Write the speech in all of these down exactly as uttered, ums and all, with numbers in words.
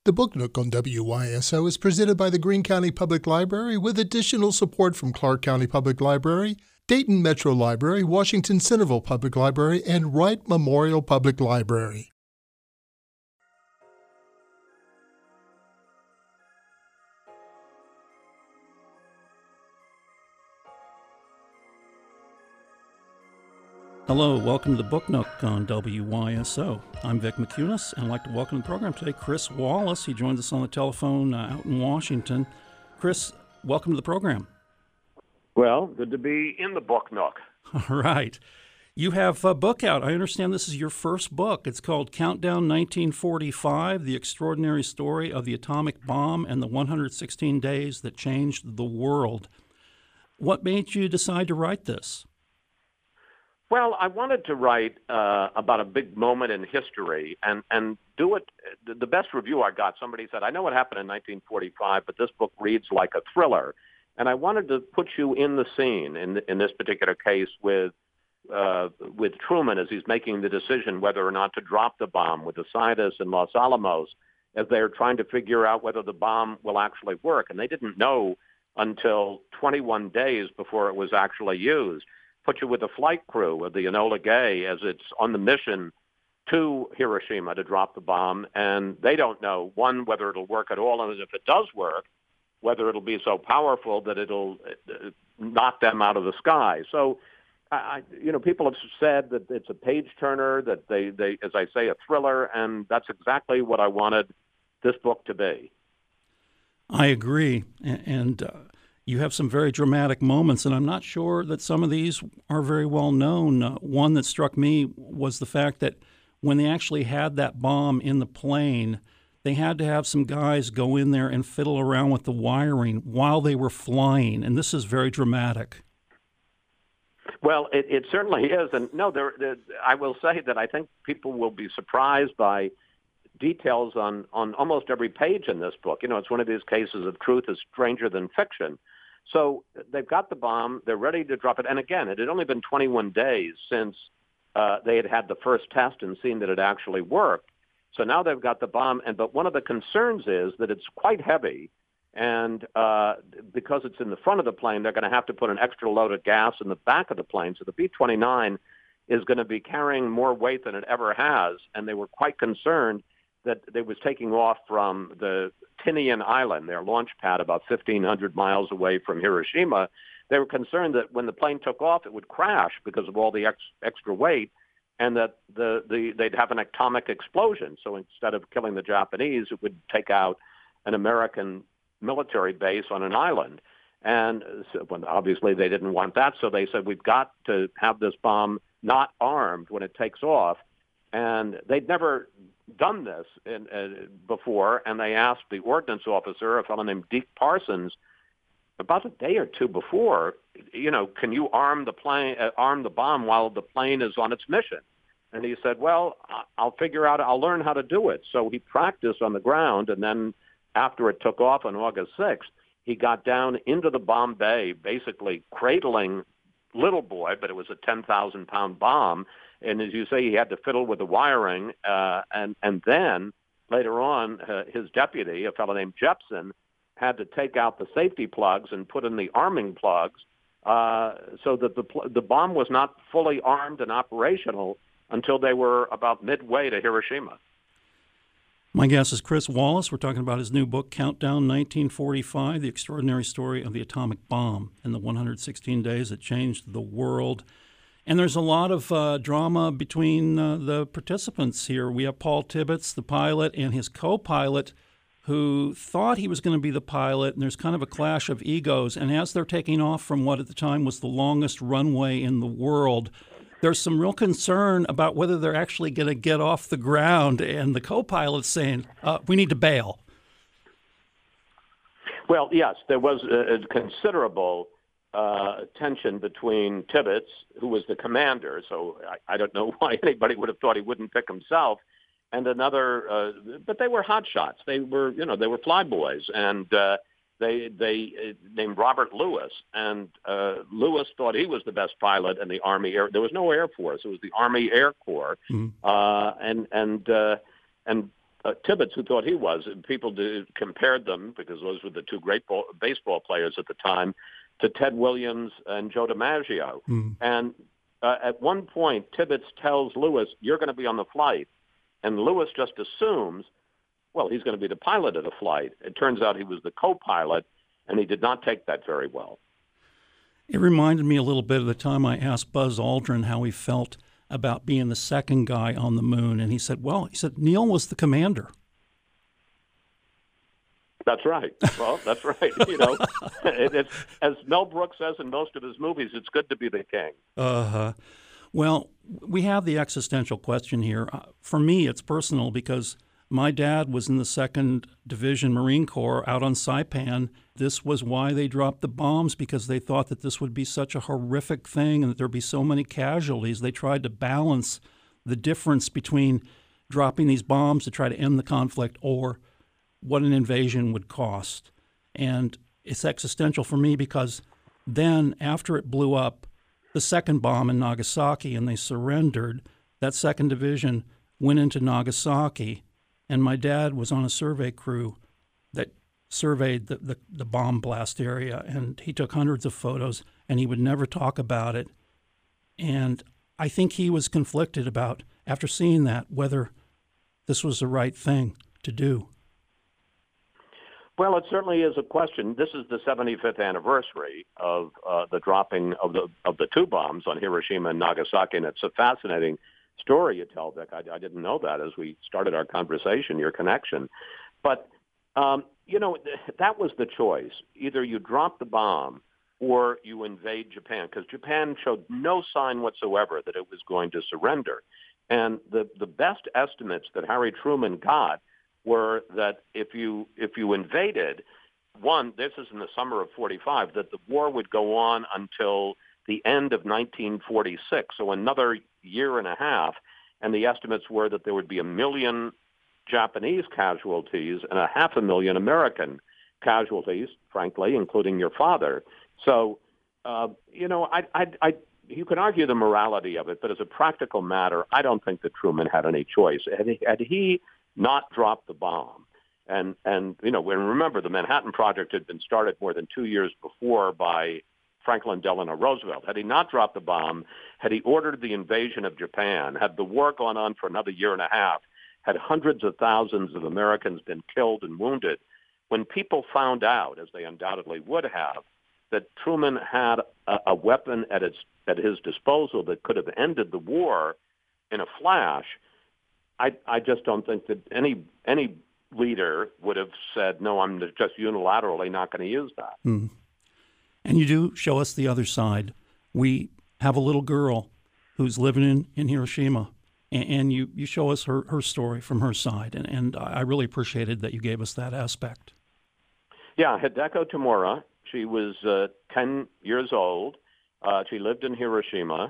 The Book Nook on W Y S O is presented by the Greene County Public Library with additional support from Clark County Public Library, Dayton Metro Library, Washington Centerville Public Library, and Wright Memorial Public Library. Hello, welcome to the Book Nook on W Y S O. I'm Vic McCunis, and I'd like to welcome to the program today Chris Wallace. He joins us on the telephone uh, out in Washington. Chris, welcome to the program. Well, good to be in the Book Nook. All right. You have a book out. I understand this is your first book. It's called Countdown nineteen forty-five, The Extraordinary Story of the Atomic Bomb and the one hundred sixteen Days That Changed the World. What made you decide to write this? Well, I wanted to write uh, about a big moment in history and, and do it. The best review I got, somebody said, I know what happened in nineteen forty-five, but this book reads like a thriller. And I wanted to put you in the scene in, in this particular case with uh, with Truman as he's making the decision whether or not to drop the bomb with the scientists in Los Alamos as they're trying to figure out whether the bomb will actually work. And they didn't know until twenty-one days before it was actually used. Put you with the flight crew of the Enola Gay as it's on the mission to Hiroshima to drop the bomb, and they don't know, one, whether it'll work at all, and if it does work, whether it'll be so powerful that it'll uh, knock them out of the sky. So, I, you know, people have said that it's a page-turner, that they, they, as I say, a thriller, and that's exactly what I wanted this book to be. I agree, and uh... you have some very dramatic moments, and I'm not sure that some of these are very well known. Uh, one that struck me was the fact that when they actually had that bomb in the plane, they had to have some guys go in there and fiddle around with the wiring while they were flying, and this is very dramatic. Well, it, it certainly is, and no, there, there, I will say that I think people will be surprised by details on, on almost every page in this book. You know, it's one of these cases of truth is stranger than fiction. So they've got the bomb, they're ready to drop it. And again, it had only been twenty-one days since uh, they had had the first test and seen that it actually worked. So now they've got the bomb. And but one of the concerns is that it's quite heavy. And uh, because it's in the front of the plane, they're going to have to put an extra load of gas in the back of the plane. So the B twenty-nine is going to be carrying more weight than it ever has. And they were quite concerned that they was taking off from the Tinian Island, their launch pad about fifteen hundred miles away from Hiroshima. They were concerned that when the plane took off, it would crash because of all the ex- extra weight, and that the, the they'd have an atomic explosion. So instead of killing the Japanese, it would take out an American military base on an island. And so, well, obviously they didn't want that, so they said, we've got to have this bomb not armed when it takes off. And they'd never done this in, uh, before, and they asked the ordnance officer, a fellow named Deke Parsons, about a day or two before, you know, can you arm the plane, uh, arm the bomb while the plane is on its mission? And he said, well, I'll figure out, I'll learn how to do it. So he practiced on the ground, and then after it took off on August sixth, he got down into the bomb bay, basically cradling Little Boy, but it was a ten thousand pound bomb. And as you say, he had to fiddle with the wiring. Uh, and, and then later on, uh, his deputy, a fellow named Jepson, had to take out the safety plugs and put in the arming plugs uh, so that the, pl- the bomb was not fully armed and operational until they were about midway to Hiroshima. My guest is Chris Wallace. We're talking about his new book, Countdown nineteen forty-five, The Extraordinary Story of the Atomic Bomb and the one hundred sixteen Days That Changed the World. And there's a lot of uh, drama between uh, the participants here. We have Paul Tibbets, the pilot, and his co-pilot, who thought he was going to be the pilot, and there's kind of a clash of egos. And as they're taking off from what at the time was the longest runway in the world, there's some real concern about whether they're actually going to get off the ground, and the co-pilot's saying, uh, we need to bail. Well, yes, there was a, a considerable uh, tension between Tibbets, who was the commander, so I, I don't know why anybody would have thought he wouldn't pick himself, and another, uh, but they were hotshots. They were, you know, they were flyboys, and uh, they they uh, named Robert Lewis, and uh, Lewis thought he was the best pilot in the Army Air. There was no Air Force; it was the Army Air Corps, mm-hmm. uh, and and uh, and uh, Tibbets, who thought he was. And people did, compared them, because those were the two great ball, baseball players at the time, to Ted Williams and Joe DiMaggio. Mm. And uh, at one point, Tibbets tells Lewis, "You're going to be on the flight." And Lewis just assumes, well, he's going to be the pilot of the flight. It turns out he was the co-pilot, and he did not take that very well. It reminded me a little bit of the time I asked Buzz Aldrin how he felt about being the second guy on the moon. And he said, well, he said, Neil was the commander. That's right. Well, that's right. You know, it, it's, as Mel Brooks says in most of his movies, it's good to be the king. Uh-huh. Well, we have the existential question here. Uh, for me, it's personal because my dad was in the second Division Marine Corps out on Saipan. This was why they dropped the bombs, because they thought that this would be such a horrific thing and that there'd be so many casualties. They tried to balance the difference between dropping these bombs to try to end the conflict or what an invasion would cost. And it's existential for me because then after it blew up, the second bomb in Nagasaki and they surrendered, that second division went into Nagasaki, and my dad was on a survey crew that surveyed the, the, the bomb blast area, and he took hundreds of photos, and he would never talk about it. And I think he was conflicted about, after seeing that, whether this was the right thing to do. Well, it certainly is a question. This is the seventy-fifth anniversary of uh, the dropping of the of the two bombs on Hiroshima and Nagasaki, and it's a fascinating story you tell, Vic. I, I didn't know that as we started our conversation, your connection. But, um, you know, that was the choice. Either you drop the bomb or you invade Japan, because Japan showed no sign whatsoever that it was going to surrender. And the, the best estimates that Harry Truman got were that if you if you invaded, one, this is in the summer of forty-five, that the war would go on until the end of nineteen forty-six, so another year and a half, and the estimates were that there would be a million Japanese casualties and a half a million American casualties, frankly, including your father. So, uh, you know, I, I, I, you can argue the morality of it, but as a practical matter, I don't think that Truman had any choice. Had he, had he not dropped the bomb, and, and you know, and remember, the Manhattan Project had been started more than two years before by Franklin Delano Roosevelt. Had he not dropped the bomb, had he ordered the invasion of Japan, had the war gone on for another year and a half, had hundreds of thousands of Americans been killed and wounded, when people found out, as they undoubtedly would have, that Truman had a, a weapon at its at his disposal that could have ended the war in a flash, I, I just don't think that any any leader would have said, no, I'm just unilaterally not going to use that. Mm. And you do show us the other side. We have a little girl who's living in, in Hiroshima, and, and you, you show us her, her story from her side, and, and I really appreciated that you gave us that aspect. Yeah, Hideko Tamura, she was uh, ten years old. Uh, she lived in Hiroshima,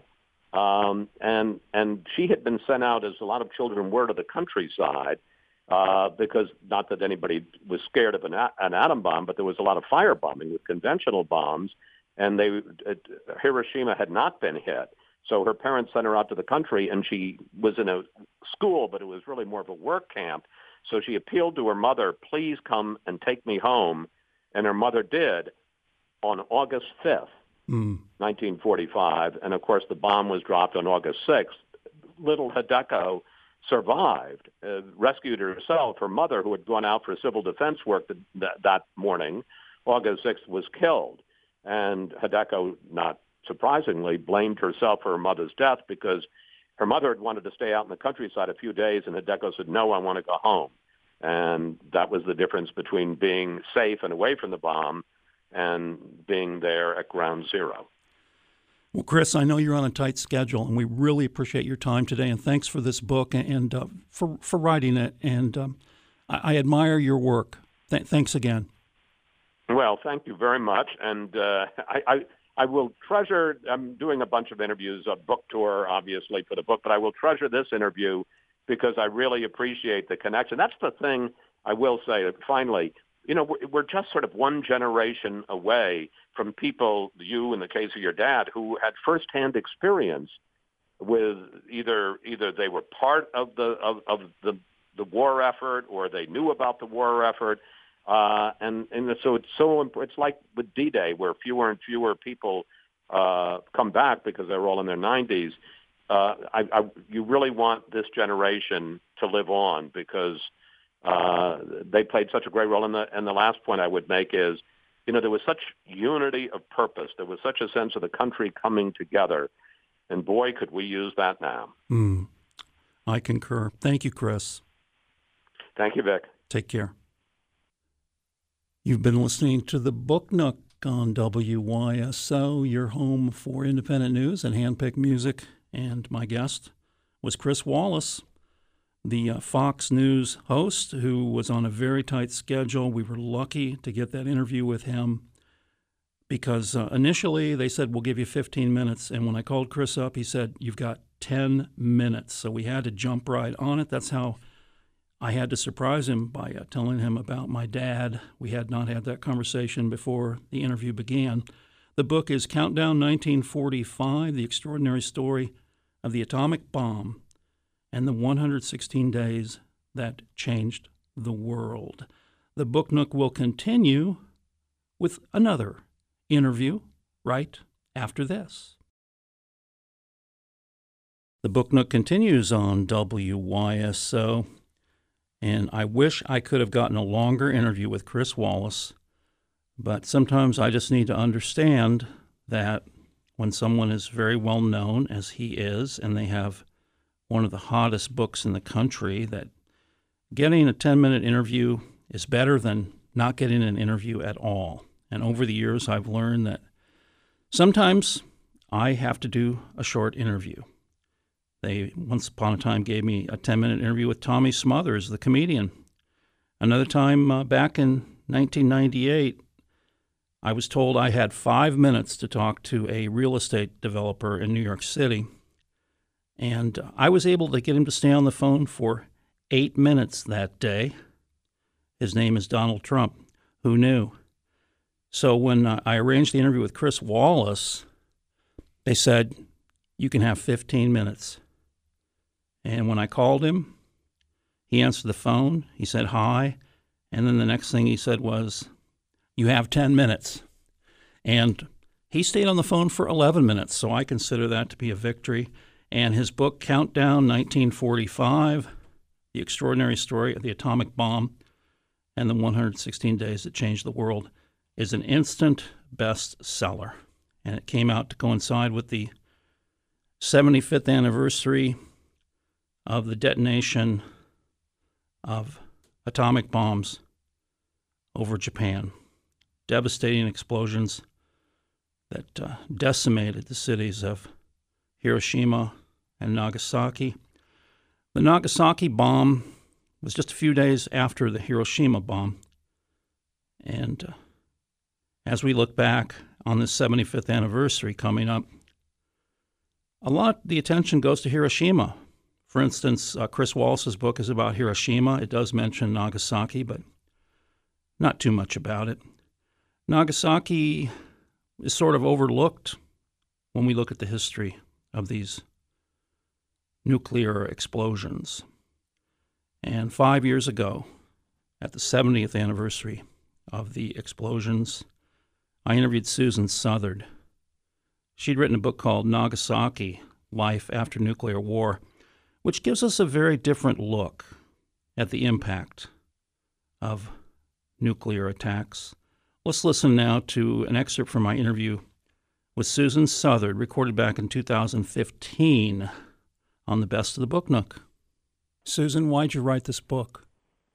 um, and and she had been sent out, as a lot of children were, to the countryside, uh, because not that anybody was scared of an, a- an atom bomb, but there was a lot of firebombing with conventional bombs, and they it, Hiroshima had not been hit. So her parents sent her out to the country, and she was in a school, but it was really more of a work camp. So she appealed to her mother, please come and take me home, and her mother did on August fifth, mm. nineteen forty-five, and of course the bomb was dropped on August sixth. Little Hideko survived, uh, rescued herself. Her mother, who had gone out for civil defense work th- th- that morning, August sixth, was killed. And Hideko, not surprisingly, blamed herself for her mother's death because her mother had wanted to stay out in the countryside a few days, and Hideko said, no, I want to go home. And that was the difference between being safe and away from the bomb and being there at ground zero. Well, Chris, I know you're on a tight schedule, and we really appreciate your time today, and thanks for this book and uh, for, for writing it. And um, I, I admire your work. Th- thanks again. Well, thank you very much. And uh, I, I, I will treasure, I'm doing a bunch of interviews, a book tour, obviously, for the book, but I will treasure this interview because I really appreciate the connection. That's the thing I will say, finally. You know, we're just sort of one generation away from people, you in the case of your dad, who had firsthand experience with either either they were part of the of, of the the war effort or they knew about the war effort. Uh, and, and so it's so it's like with D-Day, where fewer and fewer people uh, come back because they're all in their nineties. Uh, I, I, you really want this generation to live on because uh, they played such a great role. And the, and the last point I would make is, you know, there was such unity of purpose. There was such a sense of the country coming together. And boy, could we use that now. Mm, I concur. Thank you, Chris. Thank you, Vic. Take care. You've been listening to the Book Nook on W Y S O, your home for independent news and handpicked music. And my guest was Chris Wallace, the uh, Fox News host, who was on a very tight schedule. We were lucky to get that interview with him because uh, initially they said, we'll give you fifteen minutes. And when I called Chris up, he said, you've got ten minutes. So we had to jump right on it. That's how I had to surprise him by uh, telling him about my dad. We had not had that conversation before the interview began. The book is Countdown nineteen forty-five, The Extraordinary Story of the Atomic Bomb and the one hundred sixteen Days That Changed the World. The Book Nook will continue with another interview right after this. The Book Nook continues on W Y S O. And I wish I could have gotten a longer interview with Chris Wallace, but sometimes I just need to understand that when someone is very well known, as he is, and they have one of the hottest books in the country, that getting a ten-minute interview is better than not getting an interview at all. And over the years, I've learned that sometimes I have to do a short interview. They once upon a time gave me a ten-minute interview with Tommy Smothers, the comedian. Another time uh, back in nineteen ninety-eight, I was told I had five minutes to talk to a real estate developer in New York City. And I was able to get him to stay on the phone for eight minutes that day. His name is Donald Trump. Who knew? So when uh, I arranged the interview with Chris Wallace, they said, you can have fifteen minutes. And when I called him, he answered the phone. He said, hi. And then the next thing he said was, you have ten minutes. And he stayed on the phone for eleven minutes, so I consider that to be a victory. And his book, Countdown nineteen forty-five, The Extraordinary Story of the Atomic Bomb and the one hundred sixteen Days That Changed the World, is an instant bestseller. And it came out to coincide with the seventy-fifth anniversary of the detonation of atomic bombs over Japan. Devastating explosions that uh, decimated the cities of Hiroshima and Nagasaki. The Nagasaki bomb was just a few days after the Hiroshima bomb. And uh, as we look back on this seventy-fifth anniversary coming up, a lot of the attention goes to Hiroshima. For instance, uh, Chris Wallace's book is about Hiroshima. It does mention Nagasaki, but not too much about it. Nagasaki is sort of overlooked when we look at the history of these nuclear explosions. And five years ago, at the seventieth anniversary of the explosions, I interviewed Susan Southard. She'd written a book called Nagasaki, Life After Nuclear War, which gives us a very different look at the impact of nuclear attacks. Let's listen now to an excerpt from my interview with Susan Southard, recorded back in two thousand fifteen on the Best of the Book Nook. Susan, why'd you write this book?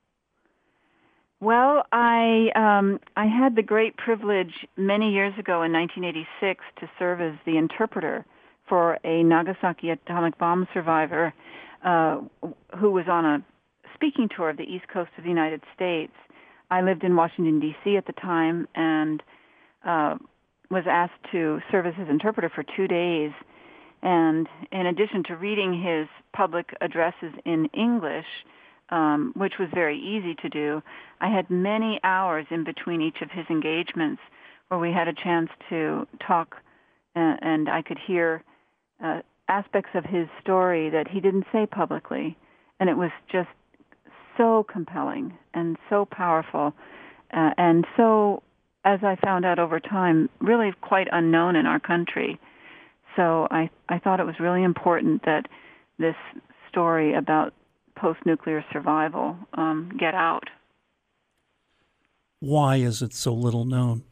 Well, I um, I had the great privilege many years ago in nineteen eighty-six to serve as the interpreter for a Nagasaki atomic bomb survivor uh, who was on a speaking tour of the East Coast of the United States. I lived in Washington, D C at the time and uh, was asked to serve as his interpreter for two days. And in addition to reading his public addresses in English, um, which was very easy to do, I had many hours in between each of his engagements where we had a chance to talk, uh, and I could hear uh, aspects of his story that he didn't say publicly. And it was just so compelling and so powerful, uh, and so, as I found out over time, really quite unknown in our country. So I, I thought it was really important that this story about post-nuclear survival um, get out. Why is it so little known?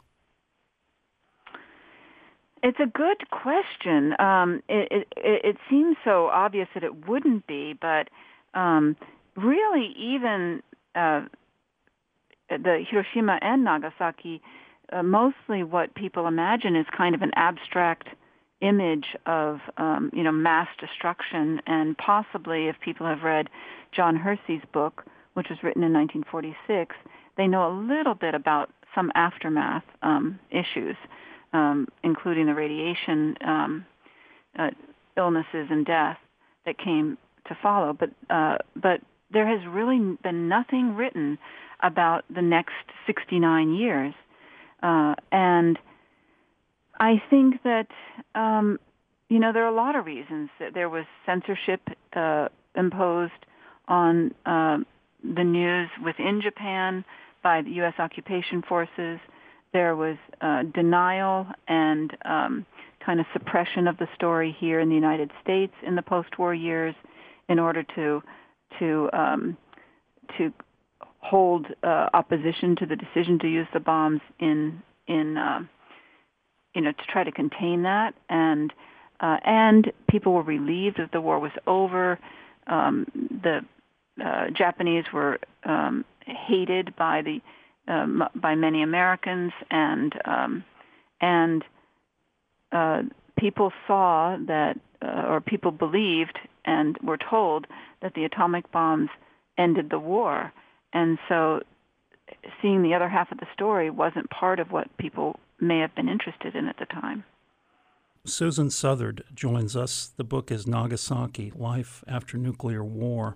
It's a good question. Um, it, it, it seems so obvious that it wouldn't be, but um, really even uh, the Hiroshima and Nagasaki, uh, mostly what people imagine is kind of an abstract image of, um, you know, mass destruction, and possibly, if people have read John Hersey's book, which was written in nineteen forty-six, they know a little bit about some aftermath um, issues, um, including the radiation um, uh, illnesses and death that came to follow. But uh, but there has really been nothing written about the next sixty-nine years, uh, and I think that, um, you know, there are a lot of reasons. That there was censorship uh, imposed on uh, the news within Japan by the U S occupation forces. There was uh, denial and um, kind of suppression of the story here in the United States in the post-war years in order to to um, to hold uh, opposition to the decision to use the bombs in in uh, you know, to try to contain that, and uh, and people were relieved that the war was over. Um, the uh, Japanese were um, hated by the um, by many Americans, and um, and uh, people saw that, uh, or people believed and were told that the atomic bombs ended the war, and so seeing the other half of the story wasn't part of what people may have been interested in at the time. Susan Southard joins us. The book is Nagasaki, Life After Nuclear War.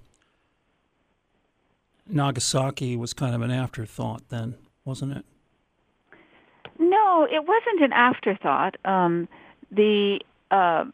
Nagasaki was kind of an afterthought then, wasn't it? No, it wasn't an afterthought. Um, the uh,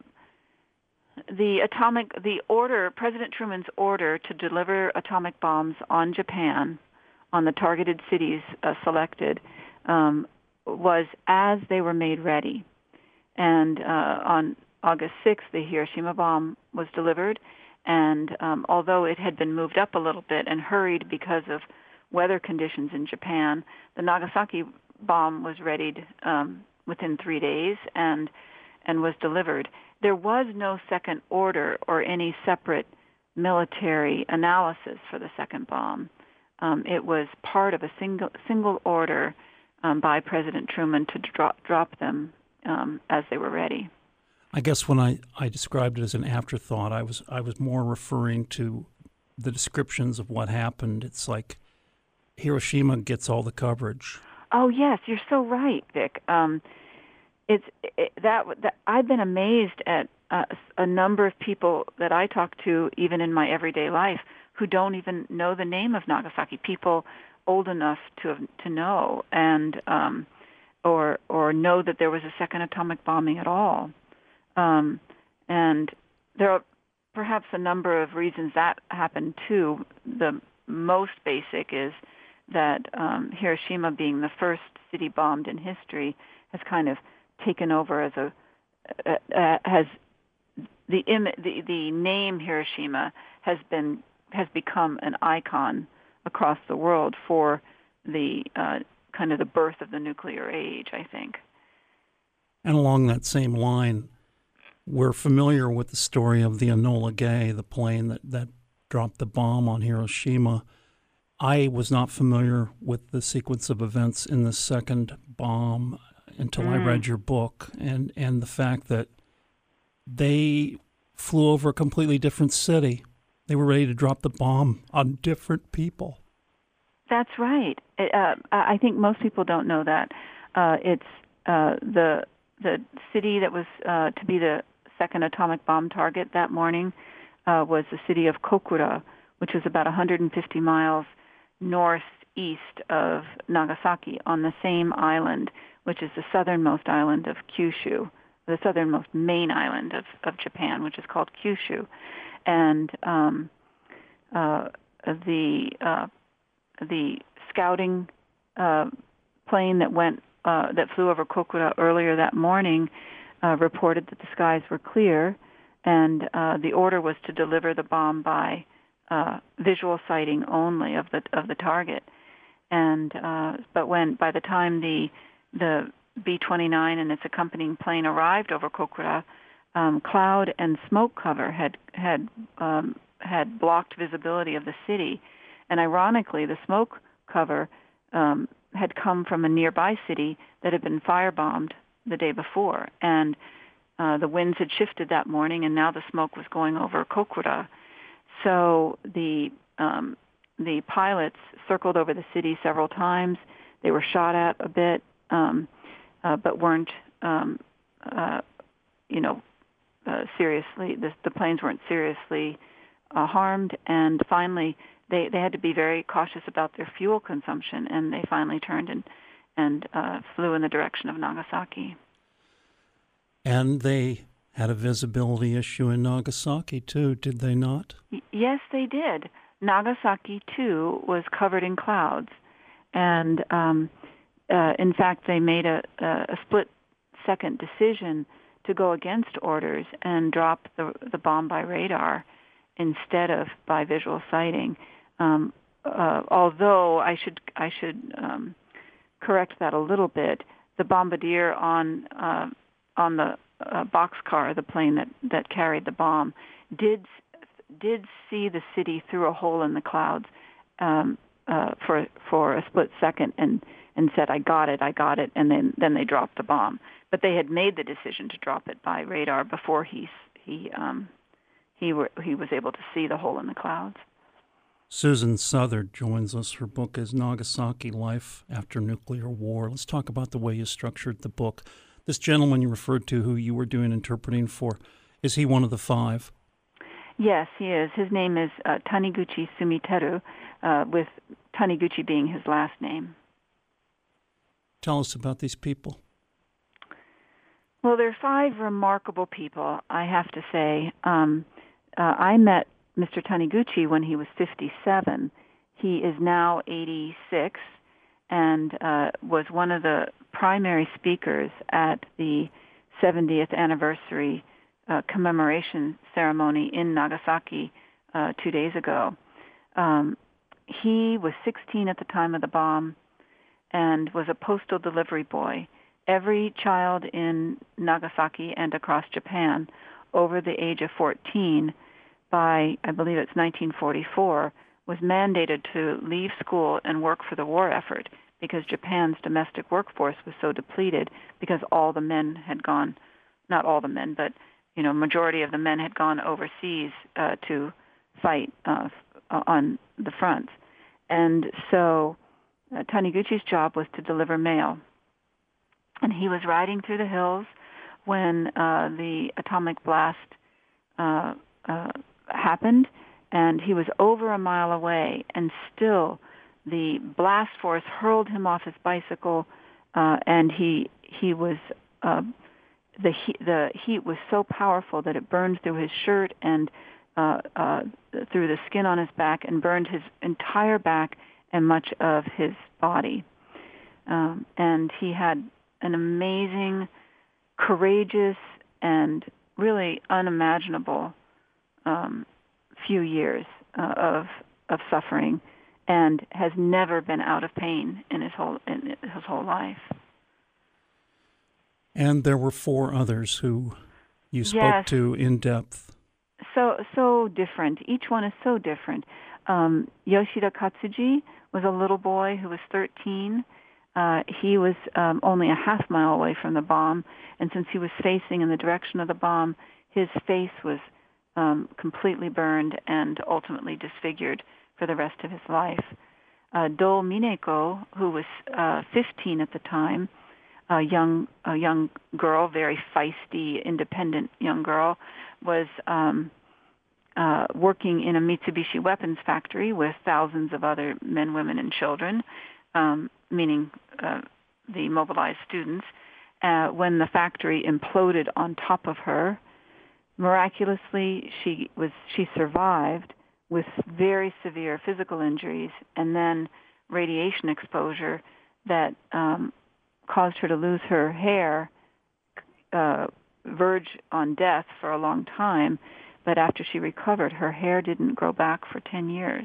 the atomic the order, President Truman's order to deliver atomic bombs on Japan, on the targeted cities uh, selected, um, was as they were made ready. And uh, on August sixth, the Hiroshima bomb was delivered, and um, although it had been moved up a little bit and hurried because of weather conditions in Japan, the Nagasaki bomb was readied um, within three days and and was delivered. There was no second order or any separate military analysis for the second bomb. Um, it was part of a single single order um, by President Truman to drop drop them um, as they were ready. I guess when I, I described it as an afterthought, I was I was more referring to the descriptions of what happened. It's like Hiroshima gets all the coverage. Oh yes, you're so right, Vic. Um, it's it, that, that I've been amazed at uh, a number of people that I talk to, even in my everyday life, who don't even know the name of Nagasaki. People old enough to have, to know, and um, or or know that there was a second atomic bombing at all. Um, and there are perhaps a number of reasons that happened too. The most basic is that um, Hiroshima, being the first city bombed in history, has kind of taken over as a uh, uh, has the, Im- the the name Hiroshima has been has become an icon across the world for the uh, kind of the birth of the nuclear age, I think. And along that same line, we're familiar with the story of the Enola Gay, the plane that, that dropped the bomb on Hiroshima. I was not familiar with the sequence of events in the second bomb until mm. I read your book, and, and the fact that they flew over a completely different city. They were ready to drop the bomb on different people. That's right. Uh, I think most people don't know that. Uh, it's uh, the the city that was uh, to be the second atomic bomb target that morning uh, was the city of Kokura, which is about one hundred fifty miles northeast of Nagasaki on the same island, which is the southernmost island of Kyushu, the southernmost main island of, of Japan, which is called Kyushu. And um, uh, the uh, the scouting uh, plane that went uh, that flew over Kokura earlier that morning uh, reported that the skies were clear, and uh, the order was to deliver the bomb by uh, visual sighting only of the of the target. And uh, but when by the time the the B twenty-nine and its accompanying plane arrived over Kokura, um, cloud and smoke cover had had um, had blocked visibility of the city, and ironically, the smoke cover um, had come from a nearby city that had been firebombed the day before, and uh, the winds had shifted that morning, and now the smoke was going over Kokura. So the um, the pilots circled over the city several times. They were shot at a bit, um, uh, but weren't, um, uh, you know, uh, seriously. The, the planes weren't seriously uh, harmed. And finally, they, they had to be very cautious about their fuel consumption, and they finally turned and and uh, flew in the direction of Nagasaki. And they had a visibility issue in Nagasaki too, did they not? Y- yes, they did. Nagasaki, too, was covered in clouds. And, um, uh, in fact, they made a, a split-second decision to go against orders and drop the, the bomb by radar instead of by visual sighting. Um, uh, although I should I should um, correct that a little bit. The bombardier on uh, on the uh, boxcar, the plane that, that carried the bomb, did did see the city through a hole in the clouds um, uh, for for a split second, and, and said, "I got it, I got it," and then, then they dropped the bomb. But they had made the decision to drop it by radar before he he um, he were, he was able to see the hole in the clouds. Susan Southard joins us. Her book is Nagasaki: Life After Nuclear War. Let's talk about the way you structured the book. This gentleman you referred to, who you were doing interpreting for, is he one of the five? Yes, he is. His name is uh, Taniguchi Sumiteru, uh, with Taniguchi being his last name. Tell us about these people. Well, there are five remarkable people, I have to say. Um, uh, I met Mister Taniguchi when he was fifty-seven. He is now eighty-six and uh, was one of the primary speakers at the seventieth anniversary Uh, commemoration ceremony in Nagasaki uh, two days ago. Um, he was sixteen at the time of the bomb and was a postal delivery boy. Every child in Nagasaki and across Japan over the age of fourteen by, I believe it's nineteen forty-four, was mandated to leave school and work for the war effort because Japan's domestic workforce was so depleted because all the men had gone, not all the men, but you know, majority of the men had gone overseas uh, to fight uh, on the fronts. And so uh, Taniguchi's job was to deliver mail. And he was riding through the hills when uh, the atomic blast uh, uh, happened, and he was over a mile away, and still the blast force hurled him off his bicycle, uh, and he he was... Uh, The heat, the heat was so powerful that it burned through his shirt and uh, uh, through the skin on his back and burned his entire back and much of his body. Um, and he had an amazing, courageous, and really unimaginable um, few years uh, of of suffering, and has never been out of pain in his whole in his whole life. And there were four others who you spoke yes. to in depth. So so different. Each one is so different. Um, Yoshida Katsuji was a little boy who was thirteen. Uh, he was um, only a half mile away from the bomb, and since he was facing in the direction of the bomb, his face was um, completely burned and ultimately disfigured for the rest of his life. Uh, Do Mineko, who was uh, fifteen at the time, a young a young girl, very feisty, independent young girl, was um, uh, working in a Mitsubishi weapons factory with thousands of other men, women, and children, um, meaning uh, the mobilized students, uh, when the factory imploded on top of her. Miraculously, she was she survived, with very severe physical injuries, and then radiation exposure that um, caused her to lose her hair, uh, verge on death for a long time. But after she recovered, her hair didn't grow back for ten years.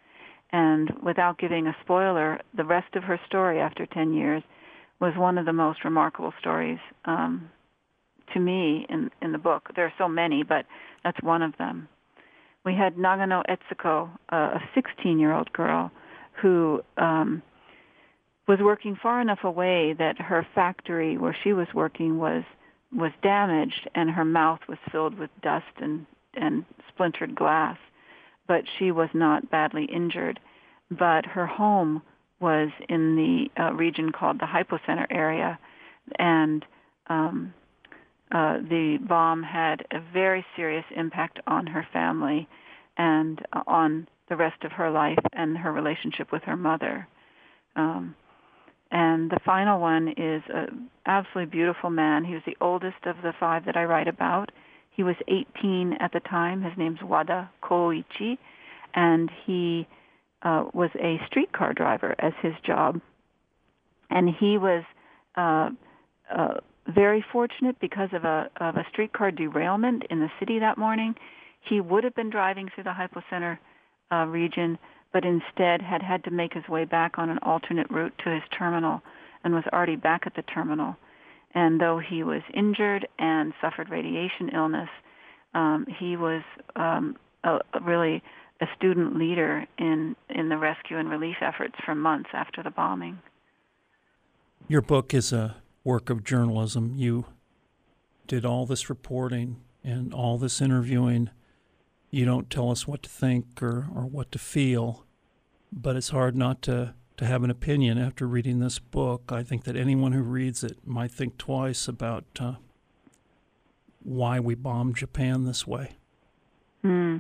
And without giving a spoiler, the rest of her story after ten years was one of the most remarkable stories um, to me in, in the book. There are so many, but that's one of them. We had Nagano Etsuko, uh, a sixteen-year-old girl who um, was working far enough away that her factory where she was working was was damaged, and her mouth was filled with dust and, and splintered glass. But she was not badly injured. But her home was in the uh, region called the hypocenter area, and um, uh, the bomb had a very serious impact on her family and uh, on the rest of her life and her relationship with her mother. Um, and the final one is an absolutely beautiful man. He was the oldest of the five that I write about. He was eighteen at the time. His name's Wada Koichi, and he uh, was a streetcar driver as his job. And he was uh, uh, very fortunate because of a of a streetcar derailment in the city that morning. He would have been driving through the hypocenter uh, region, but instead had had to make his way back on an alternate route to his terminal and was already back at the terminal. And though he was injured and suffered radiation illness, um, he was um, a, a really a student leader in, in the rescue and relief efforts for months after the bombing. Your book is a work of journalism. You did all this reporting and all this interviewing. You don't tell us what to think or, or what to feel, but it's hard not to, to have an opinion after reading this book. I think that anyone who reads it might think twice about uh, why we bombed Japan this way. Hmm.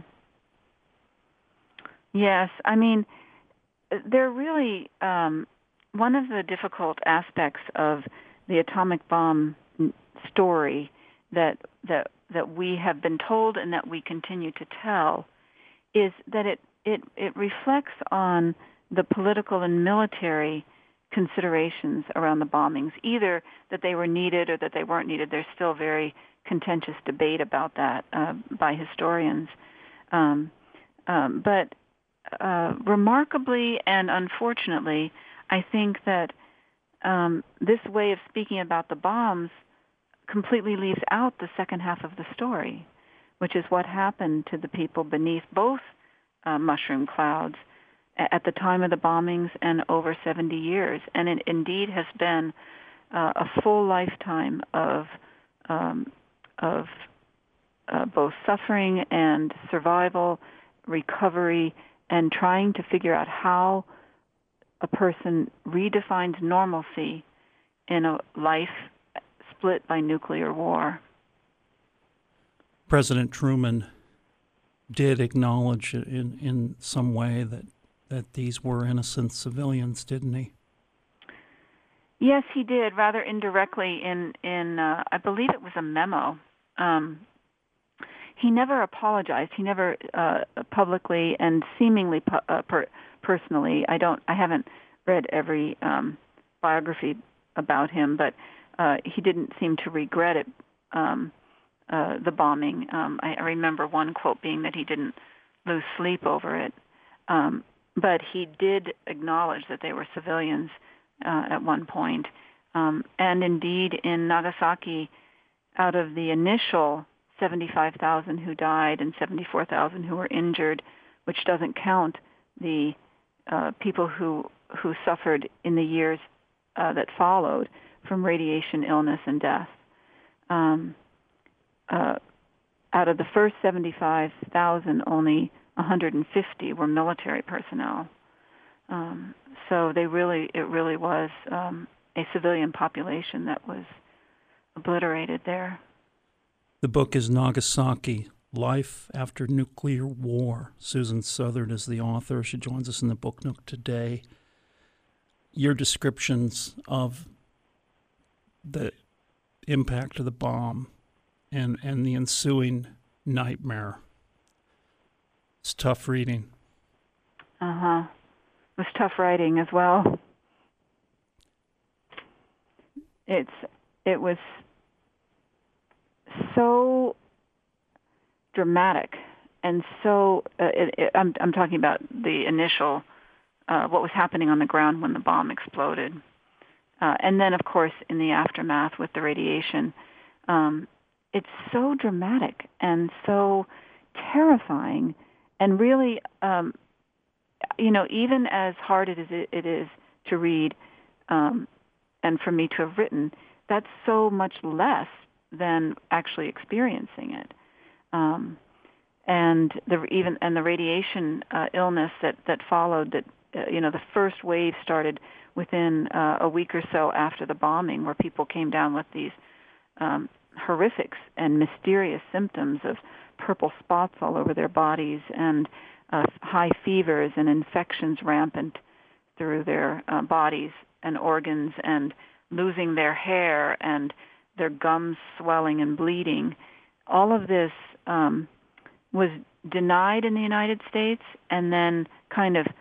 Yes, I mean, they're really um, one of the difficult aspects of the atomic bomb story that that that we have been told and that we continue to tell is that it, it, it reflects on the political and military considerations around the bombings, either that they were needed or that they weren't needed. There's still very contentious debate about that uh, by historians. Um, um, but uh, remarkably and unfortunately, I think that um, this way of speaking about the bombs completely leaves out the second half of the story, which is what happened to the people beneath both uh, mushroom clouds at the time of the bombings and over seventy years. And it indeed has been uh, a full lifetime of um, of uh, both suffering and survival, recovery, and trying to figure out how a person redefines normalcy in a life split by nuclear war. President Truman did acknowledge in, in some way that, that these were innocent civilians, didn't he? Yes, he did, rather indirectly in, in uh, I believe it was a memo. Um, he never apologized. He never uh, publicly and seemingly pu- uh, per- personally. I don't. I haven't read every um, biography about him, but Uh, he didn't seem to regret it, um, uh, the bombing. Um, I, I remember one quote being that he didn't lose sleep over it. Um, but he did acknowledge that they were civilians uh, at one point. Um, and indeed, in Nagasaki, out of the initial seventy-five thousand who died and seventy-four thousand who were injured, which doesn't count the uh, people who, who suffered in the years uh, that followed, from radiation illness and death. Um, uh, out of the first seventy-five thousand, only one hundred fifty were military personnel. Um, so they really, it really was um, a civilian population that was obliterated there. The book is Nagasaki, Life After Nuclear War. Susan Southard is the author. She joins us in the Book Nook today. Your descriptions of the impact of the bomb and, and the ensuing nightmare It's tough reading. Uh-huh. It was tough writing as well. It's it was so dramatic and so uh, it, it, I'm I'm talking about the initial uh, what was happening on the ground when the bomb exploded, uh, and then of course in the aftermath with the radiation. Um, it's so dramatic and so terrifying, and really, um, you know, even as hard as it, it is to read. Um, and for me to have written, that's so much less than actually experiencing it. Um, and the even and the radiation uh, illness that, that followed, that uh, you know, the first wave started within uh, a week or so after the bombing, where people came down with these um, horrific and mysterious symptoms of purple spots all over their bodies and uh, high fevers and infections rampant through their uh, bodies and organs, and losing their hair and their gums swelling and bleeding. All of this um, was denied in the United States and then kind of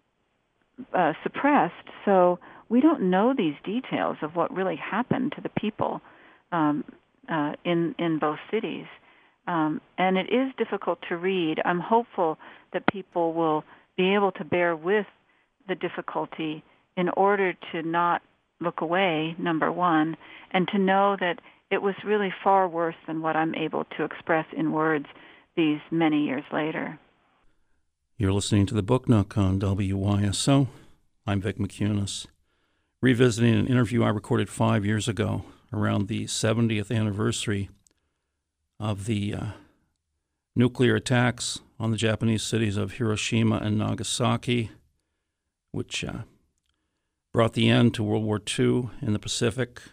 uh, suppressed. So we don't know these details of what really happened to the people um, uh, in in both cities. Um, and it is difficult to read. I'm hopeful that people will be able to bear with the difficulty in order to not look away, number one, and to know that it was really far worse than what I'm able to express in words these many years later. You're listening to the Book Nook on W Y S O. I'm Vic McCunis, revisiting an interview I recorded five years ago around the seventieth anniversary of the uh, nuclear attacks on the Japanese cities of Hiroshima and Nagasaki, which uh, brought the end to World War Two in the Pacific.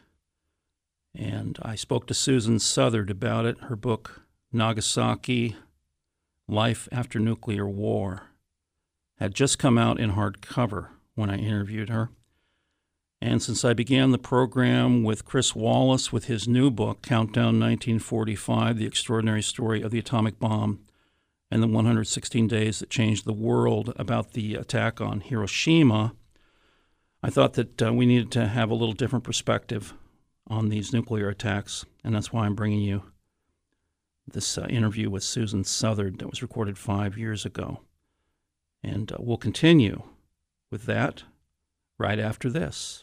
And I spoke to Susan Southard about it. Her book, Nagasaki, Life After Nuclear War, had just come out in hardcover when I interviewed her. And since I began the program with Chris Wallace with his new book, Countdown nineteen forty-five, The Extraordinary Story of the Atomic Bomb and the one hundred sixteen Days That Changed the World, about the attack on Hiroshima, I thought that uh, we needed to have a little different perspective on these nuclear attacks, and that's why I'm bringing you this uh, interview with Susan Southard that was recorded five years ago. And uh, we'll continue with that right after this.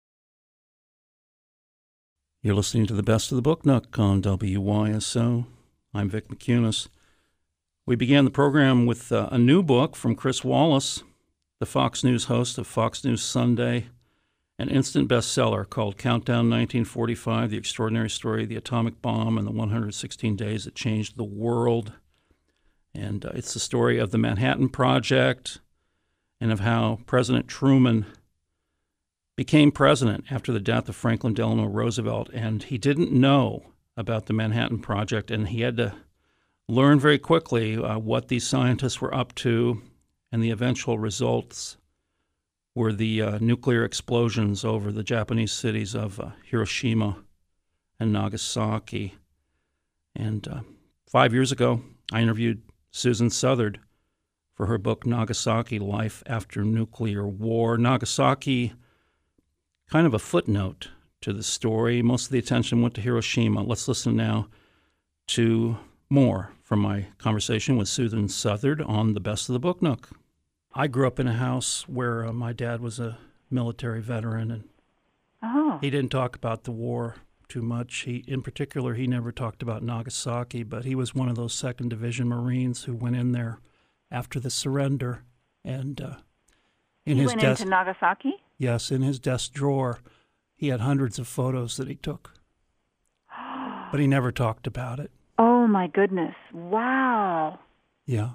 You're listening to the Best of the Book Nook on W Y S O. I'm Vic McCunis. We began the program with uh, a new book from Chris Wallace, the Fox News host of Fox News Sunday, an instant bestseller called Countdown nineteen forty-five, The Extraordinary Story of the Atomic Bomb and the one hundred sixteen Days That Changed the World. And uh, it's the story of the Manhattan Project and of how President Truman became president after the death of Franklin Delano Roosevelt. And he didn't know about the Manhattan Project, and he had to learn very quickly uh, what these scientists were up to, and the eventual results were the uh, nuclear explosions over the Japanese cities of uh, Hiroshima and Nagasaki. And uh, five years ago, I interviewed Susan Southard for her book, Nagasaki, Life After Nuclear War. Nagasaki, kind of a footnote to the story. Most of the attention went to Hiroshima. Let's listen now to more from my conversation with Susan Southard on the Best of the Book Nook. I grew up in a house where uh, my dad was a military veteran, and oh. he didn't talk about the war too much. He, in particular, he never talked about Nagasaki, but he was one of those Second Division Marines who went in there after the surrender. And uh, in he his went desk, into Nagasaki? Yes, in his desk drawer, he had hundreds of photos that he took, but he never talked about it. Oh, my goodness. Wow. Yeah.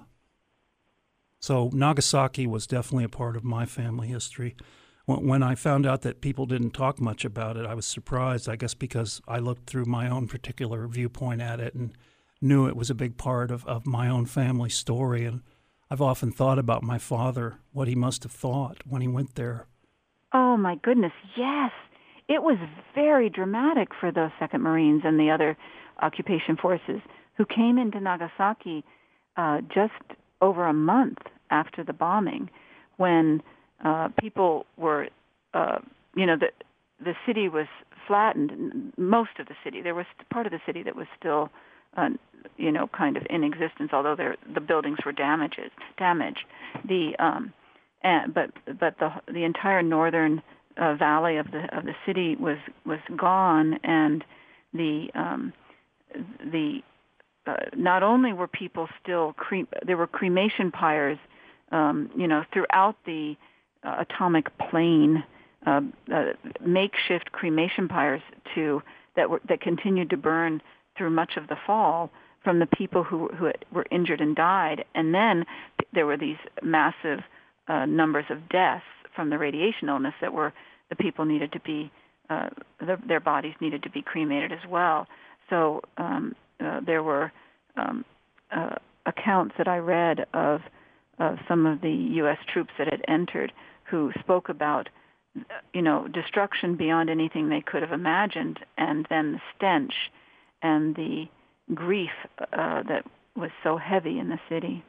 So Nagasaki was definitely a part of my family history. When I found out that people didn't talk much about it, I was surprised, I guess because I looked through my own particular viewpoint at it and knew it was a big part of, of my own family story. And I've often thought about my father, what he must have thought when he went there. Oh, my goodness, yes. It was very dramatic for those Second Marines and the other occupation forces who came into Nagasaki uh, just over a month after the bombing, when uh, people were, uh, you know, the the city was flattened. Most of the city, there was part of the city that was still, uh, you know, kind of in existence, although there, the buildings were damages, damaged. The um, and, but but the the entire northern uh, valley of the of the city was was gone, and the um, the uh, not only were people still cre- there were cremation pyres, um, you know, throughout the uh, atomic plain. Uh, uh, makeshift cremation pyres to that were that continued to burn through much of the fall from the people who who were injured and died, and then there were these massive uh, numbers of deaths from the radiation illness that were the people needed to be uh, the, their bodies needed to be cremated as well. So um, uh, there were um, uh, accounts that I read of of some of the U S troops that had entered who spoke about, you know, destruction beyond anything they could have imagined, and then the stench and the grief uh, that was so heavy in the city.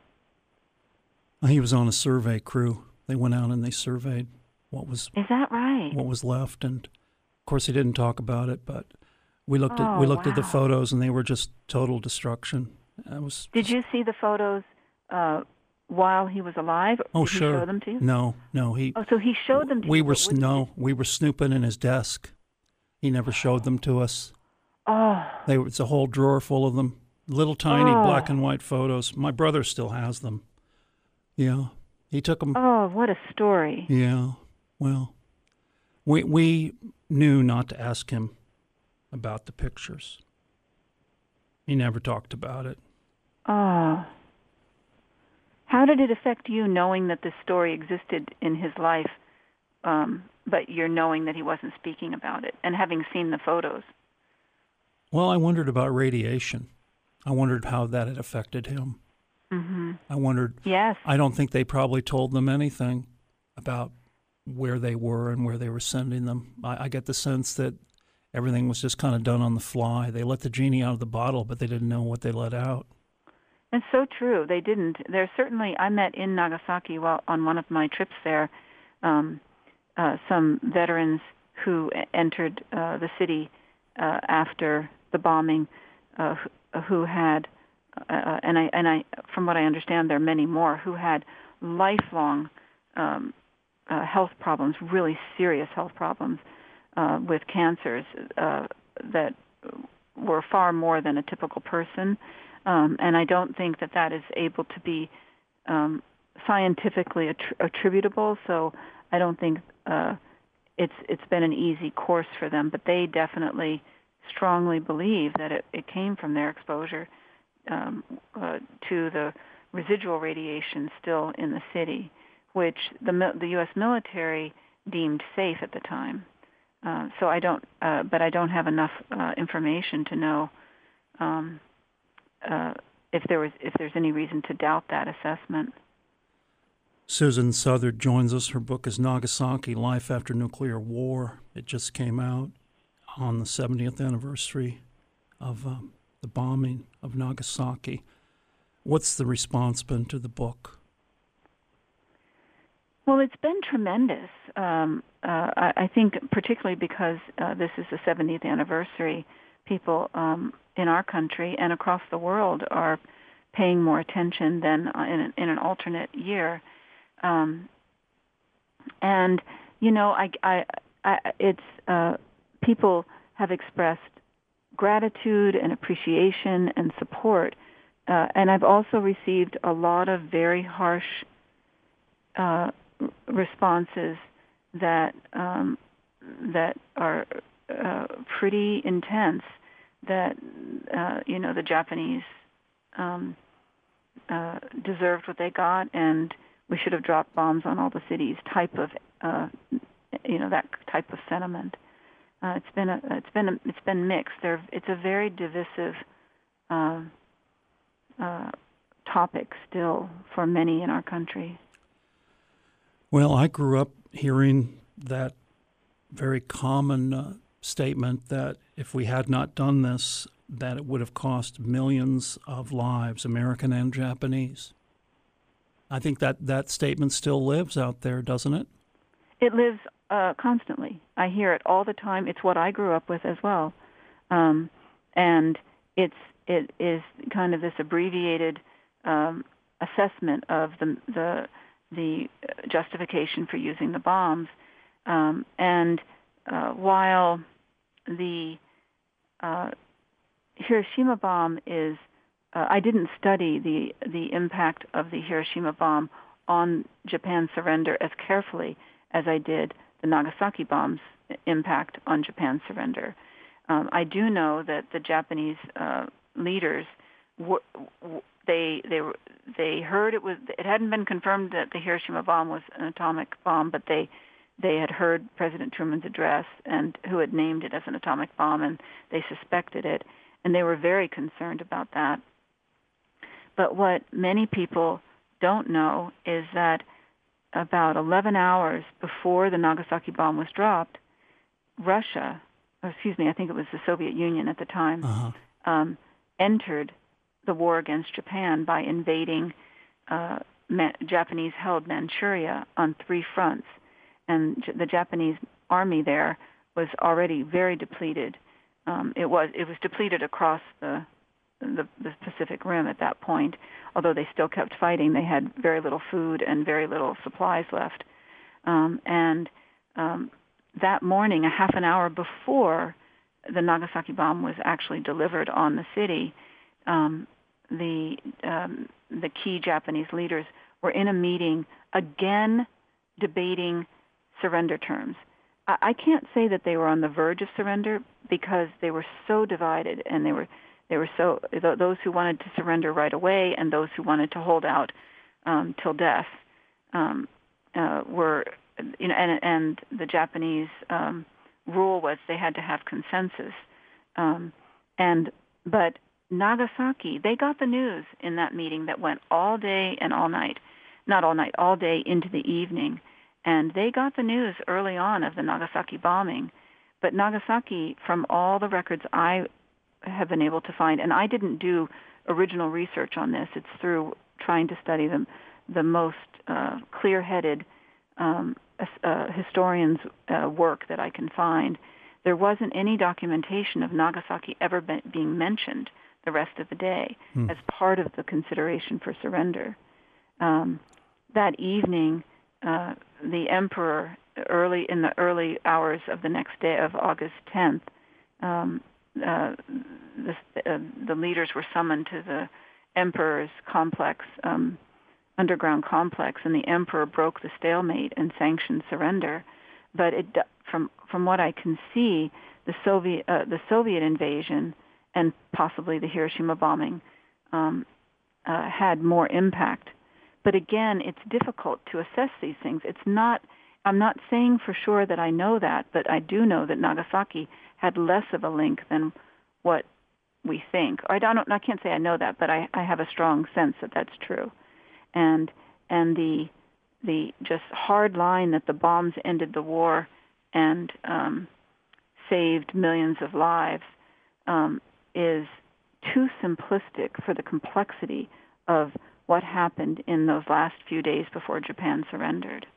He was on a survey crew. They went out and they surveyed what was Is that right? what was left, and of course he didn't talk about it. But we looked at Oh, we looked at the wow. photos, and they were just total destruction. It was. Did you see the photos uh, while he was alive? Oh, Did sure. he show them to you? No, no. He. Oh, so he showed them to we you. were but s- wouldn't- no, we were snooping in his desk. He never showed them to us. Oh, They were, it's a whole drawer full of them, little tiny Oh. black and white photos. My brother still has them. Yeah, he took them. oh, what a story. Yeah, well, we we knew not to ask him about the pictures. He never talked about it. Oh. How did it affect you knowing that this story existed in his life, um, but you're knowing that he wasn't speaking about it and having seen the photos? Well, I wondered about radiation. I wondered how that had affected him. Mm-hmm. I wondered. Yes. I don't think they probably told them anything about where they were and where they were sending them. I, I get the sense that everything was just kind of done on the fly. They let the genie out of the bottle, but they didn't know what they let out. It's so true. They didn't. There's certainly, I met in Nagasaki while on one of my trips there, um, uh, some veterans who entered uh, the city uh, after the bombing, uh, who, who had, uh, and I and I, from what I understand, there are many more who had lifelong um, uh, health problems, really serious health problems uh, with cancers uh, that were far more than a typical person. Um, and I don't think that that is able to be um, scientifically attri- attributable. So I don't think uh, it's it's been an easy course for them. But they definitely strongly believe that it, it came from their exposure um, uh, to the residual radiation still in the city, which the the U S military deemed safe at the time. Uh, so I don't, uh, but I don't have enough uh, information to know. Um, Uh, if there was, if there's any reason to doubt that assessment. Susan Southard joins us. Her book is Nagasaki, Life After Nuclear War. It just came out on the seventieth anniversary of um, the bombing of Nagasaki. What's the response been to the book? Well, it's been tremendous. Um, uh, I, I think particularly because uh, this is the seventieth anniversary, people um, in our country and across the world are paying more attention than in an, in an alternate year. Um, and, you know, I, I, I, it's uh, people have expressed gratitude and appreciation and support. Uh, and I've also received a lot of very harsh uh, responses that um, that are uh, pretty intense. That uh, you know the Japanese um, uh, deserved what they got, and we should have dropped bombs on all the cities. Type of uh, you know that type of sentiment. Uh, it's been a, it's been a, it's been mixed. There, it's a very divisive uh, uh, topic still for many in our country. Well, I grew up hearing that very common uh, statement that if we had not done this, that it would have cost millions of lives, American and Japanese. I think that that statement still lives out there, doesn't it? It lives uh, constantly. I hear it all the time. It's what I grew up with as well, um, and it's it is kind of this abbreviated um, assessment of the the the justification for using the bombs. Um, and uh, while the uh, Hiroshima bomb is, uh, I didn't study the the impact of the Hiroshima bomb on Japan's surrender as carefully as I did the Nagasaki bomb's impact on Japan's surrender. Um, I do know that the Japanese uh, leaders were, they they they heard it was it hadn't been confirmed that the Hiroshima bomb was an atomic bomb, but they they had heard President Truman's address and who had named it as an atomic bomb, and they suspected it, and they were very concerned about that. But what many people don't know is that about eleven hours before the Nagasaki bomb was dropped, Russia, or excuse me, I think it was the Soviet Union at the time, uh-huh. um, entered the war against Japan by invading uh, Ma- Japanese-held Manchuria on three fronts. And J- the Japanese army there was already very depleted. Um, it was it was depleted across the, the the Pacific Rim at that point. Although they still kept fighting, they had very little food and very little supplies left. Um, and um, that morning, a half an hour before the Nagasaki bomb was actually delivered on the city, um, the um, the key Japanese leaders were in a meeting again debating surrender terms. I, I can't say that they were on the verge of surrender because they were so divided, and they were they were so th- those who wanted to surrender right away and those who wanted to hold out um, till death um, uh, were, you know, and and the Japanese um, rule was they had to have consensus, um, and but Nagasaki, they got the news in that meeting that went all day and all night, not all night, all day into the evening. And they got the news early on of the Nagasaki bombing. But Nagasaki, from all the records I have been able to find, and I didn't do original research on this, it's through trying to study the, the most uh, clear-headed um, uh, historians' uh, work that I can find. There wasn't any documentation of Nagasaki ever be- being mentioned the rest of the day hmm. as part of the consideration for surrender. Um, that evening, uh, the emperor, early in the early hours of the next day of August tenth, um, uh, the, uh, the leaders were summoned to the emperor's complex, um, underground complex, and the emperor broke the stalemate and sanctioned surrender. But it, from from what I can see, the Soviet uh, the Soviet invasion and possibly the Hiroshima bombing um, uh, had more impact. But again, it's difficult to assess these things. It's not. I'm not saying for sure that I know that, but I do know that Nagasaki had less of a link than what we think. I don't. I can't say I know that, but I, I have a strong sense that that's true. And and the the just hard line that the bombs ended the war and um, saved millions of lives um, is too simplistic for the complexity of what happened in those last few days before Japan surrendered.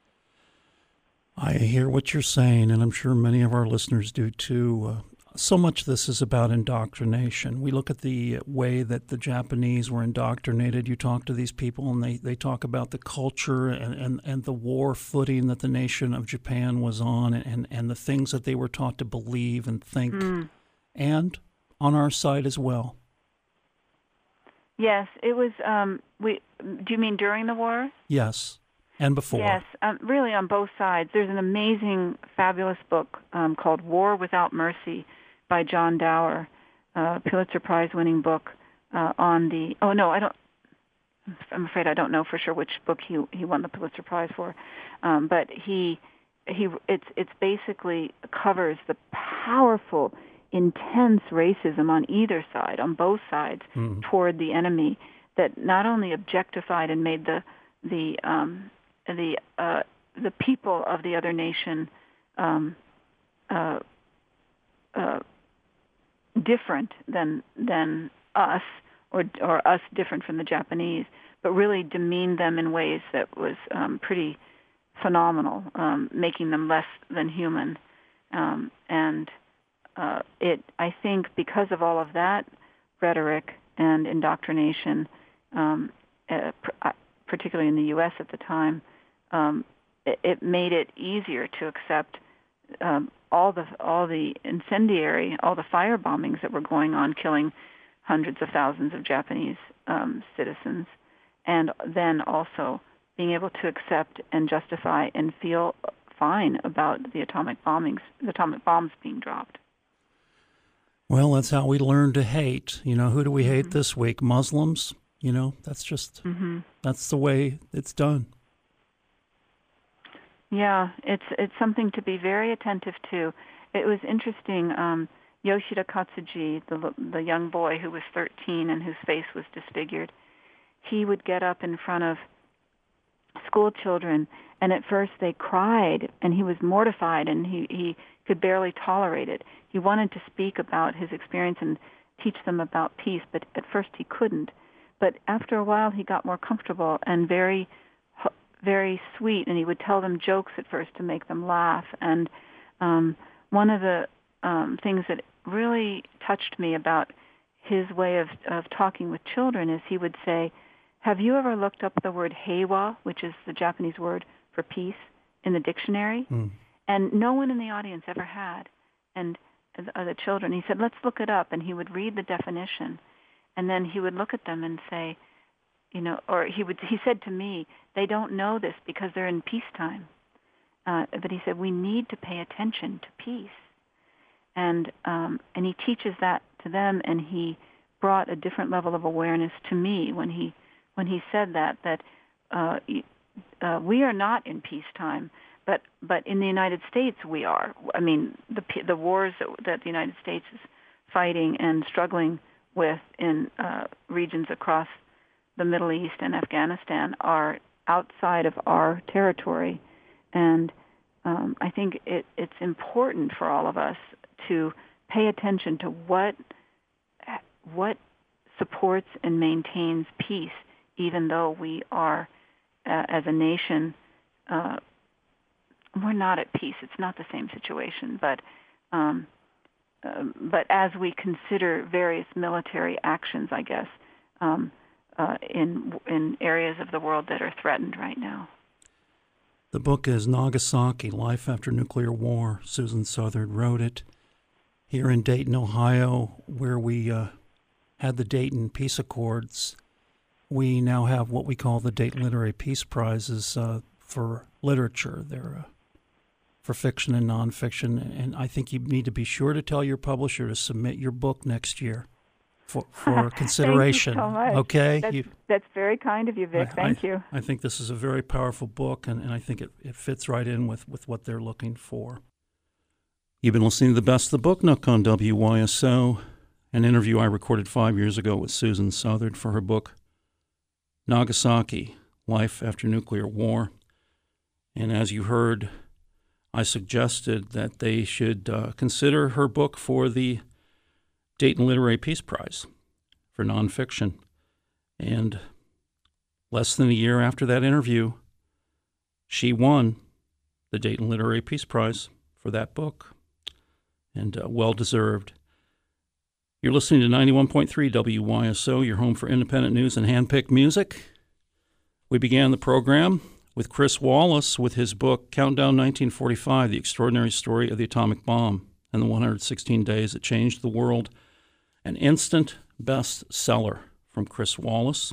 I hear what you're saying, and I'm sure many of our listeners do too. Uh, so much of this is about indoctrination. We look at the way that the Japanese were indoctrinated. You talk to these people, and they, they talk about the culture and, and, and the war footing that the nation of Japan was on, and, and the things that they were taught to believe and think, mm. and on our side as well. Yes, it was. Um, we. Do you mean during the war? Yes, and before. Yes, um, really on both sides. There's an amazing, fabulous book um, called War Without Mercy by John Dower, uh, Pulitzer Prize-winning book uh, on the. Oh no, I don't. I'm afraid I don't know for sure which book he he won the Pulitzer Prize for, um, but he he it's it's basically covers the powerful, intense racism on either side, on both sides, mm. toward the enemy, that not only objectified and made the the um, the uh, the people of the other nation um, uh, uh, different than than us, or or us different from the Japanese, but really demeaned them in ways that was um, pretty phenomenal, um, making them less than human. Um, and uh, it, I think, because of all of that rhetoric and indoctrination, um, uh, pr- particularly in the U S at the time, um, it, it made it easier to accept um, all the all the incendiary, all the fire bombings that were going on, killing hundreds of thousands of Japanese um, citizens, and then also being able to accept and justify and feel fine about the atomic bombings, the atomic bombs being dropped. Well, that's how we learn to hate. You know, who do we hate mm-hmm. this week? Muslims. You know, that's just mm-hmm. that's the way it's done. Yeah, it's it's something to be very attentive to. It was interesting. Um, Yoshida Katsuji, the the young boy who was thirteen and whose face was disfigured, he would get up in front of school children, and at first they cried, and he was mortified, and he, he could barely tolerate it. He wanted to speak about his experience and teach them about peace, but at first he couldn't. But after a while, he got more comfortable and very, very sweet, and he would tell them jokes at first to make them laugh. And um, one of the um, things that really touched me about his way of, of talking with children is he would say, "Have you ever looked up the word heiwa, which is the Japanese word for peace, in the dictionary?" Mm. And no one in the audience ever had. And uh, the children, he said, "Let's look it up." And he would read the definition. And then he would look at them and say, you know, or he would. He said to me, "They don't know this because they're in peacetime." Uh, but he said, "We need to pay attention to peace." And um, and he teaches that to them, and he brought a different level of awareness to me when he when he said that, that uh, uh, we are not in peacetime, but but in the United States we are. I mean, the the wars that, that the United States is fighting and struggling with in uh, regions across the Middle East and Afghanistan are outside of our territory, and um, I think it, it's important for all of us to pay attention to what what supports and maintains peace, even though we are, uh, as a nation, uh, we're not at peace. It's not the same situation, but um, uh, but as we consider various military actions, I guess, um, uh, in in areas of the world that are threatened right now. The book is Nagasaki, Life After Nuclear War. Susan Southard wrote it here in Dayton, Ohio, where we uh, had the Dayton Peace Accords. We now have what we call the Dayton Literary Peace Prizes uh, for literature. They're uh, for fiction and nonfiction, and I think you need to be sure to tell your publisher to submit your book next year for, for consideration. Thank you so much. Okay? That's, you, that's very kind of you, Vic. I, Thank I, you. I think this is a very powerful book, and, and I think it, it fits right in with, with what they're looking for. You've been listening to The Best of the Book Nook on W Y S O, an interview I recorded five years ago with Susan Southard for her book, Nagasaki, Life After Nuclear War. And as you heard, I suggested that they should uh, consider her book for the Dayton Literary Peace Prize for nonfiction. And less than a year after that interview, she won the Dayton Literary Peace Prize for that book, and uh, well-deserved. You're listening to ninety-one point three W Y S O, your home for independent news and hand-picked music. We began the program with Chris Wallace with his book, Countdown nineteen forty-five, The Extraordinary Story of the Atomic Bomb and the one hundred sixteen Days That Changed the World, an instant bestseller from Chris Wallace.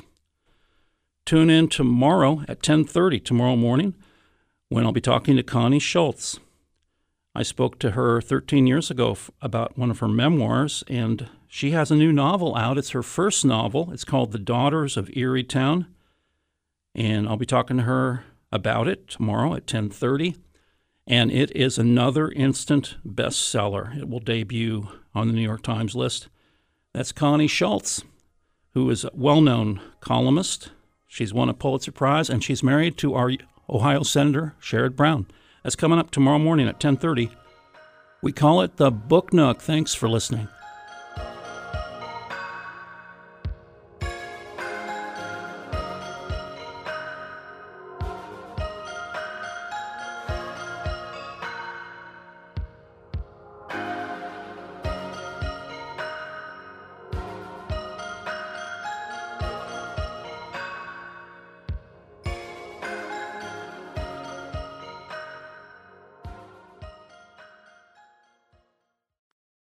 Tune in tomorrow at ten thirty tomorrow morning when I'll be talking to Connie Schultz. I spoke to her thirteen years ago f- about one of her memoirs, and she has a new novel out. It's her first novel. It's called The Daughters of Erie Town, and I'll be talking to her about it tomorrow at ten thirty, and it is another instant bestseller. It will debut on the New York Times list. That's Connie Schultz, who is a well-known columnist. She's won a Pulitzer Prize, and she's married to our Ohio Senator, Sherrod Brown. That's coming up tomorrow morning at ten thirty. We call it the Book Nook. Thanks for listening.